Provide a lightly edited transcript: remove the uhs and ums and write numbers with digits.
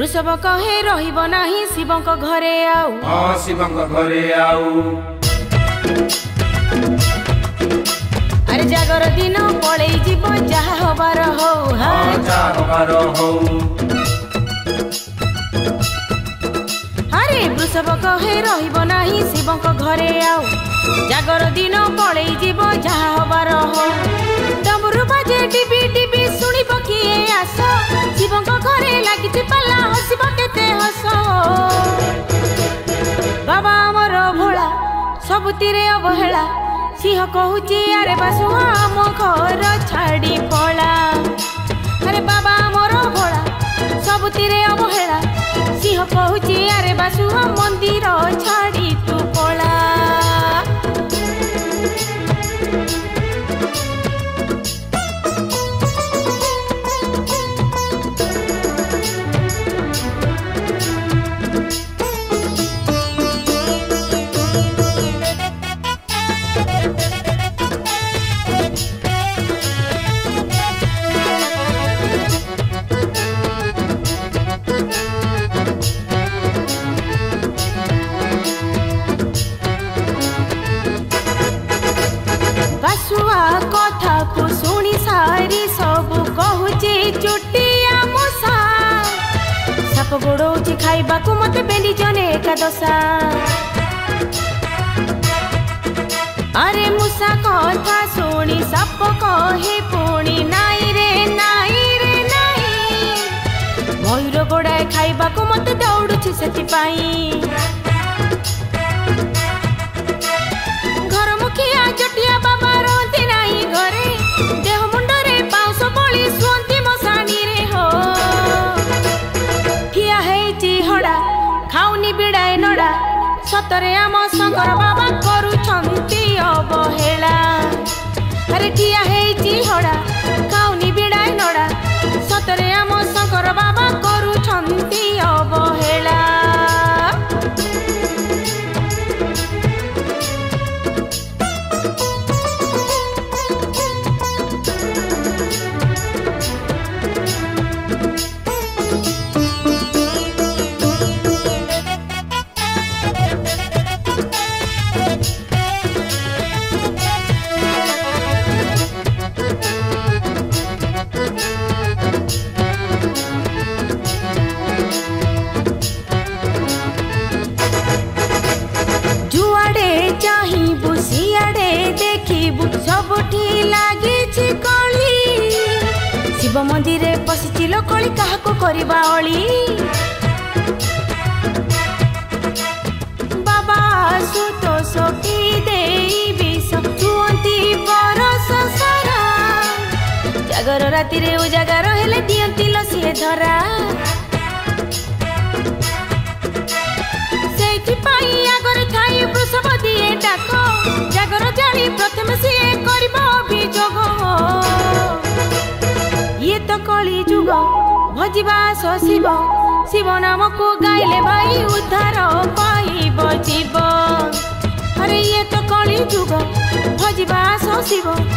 वृषभ कहे रहिब नाही शिवंक घरे आउ। हाँ शिवंक घरे आउ। अरे जागर दिन पड़े जीव जहा हबार हो। हाँ जहा हबार हो। अरे वृषभ कहे रहिब नाही शिवंक घरे आउ। जागर दिन पड़े जीव जहा हबार हो। डमरू बाजे डिबी डिबी शुणिब किए आस। शिवंक घरे लागिछि पाला हसिब केते हस। बाबा अमर भोला सबुतिरे अवहेला। सिंह कहूची अरे बासु आम घर छाड़ी पला। अरे बाबा अमर भोला सबुतिरे अवहेला। सिंह कहूची अरे बासु मंदिर छाड़ी तू पला। कथा को सुनी सारी सब कहूची चुटिया मूषा। साप गोड़ौची खाइबा को मते बेंडी जने एकादशा। अरे मूषा कथा सुनी साप कहे पुणी नाई रे नाई रे नाई। मयूर गोड़ाए खाइबा को मते दौड़ुची सेथिपाई। घर मुखिया जटिया बाबा रहती नाही घरे। देह मुंडरे पाउस बळी सुंती मसाणी रे हो। ठिया हेची हड़ा खाउनी बिड़ाए नड़ा। सतरे आम शंकर बाबा करूछंती अवहेला। अरे ठिया हेची हड़ा खाउनी बिड़ाए नड़ा। सतरे आम शंकर बाबा करूछंती अवहेला। सबुठी लागिछि कली। शिव मंदिरे पशिचिल कली काहाको करिबा अली। बाबा सुतोष की देई विष छुअंती बरस सारा। जागर राति रे उजागर हेले दियंती लसिए धरा। सेठी पाई आगर थाई वृषभ दिए डाक। जागर जानी प्रथम से करिबा अभियोग। ये तो कली जुग भजिबा शिव। शिव नाम को गाइले भाई उद्धार पाइब जीवन। अरे ये तो कली जुग भजिबा शिव।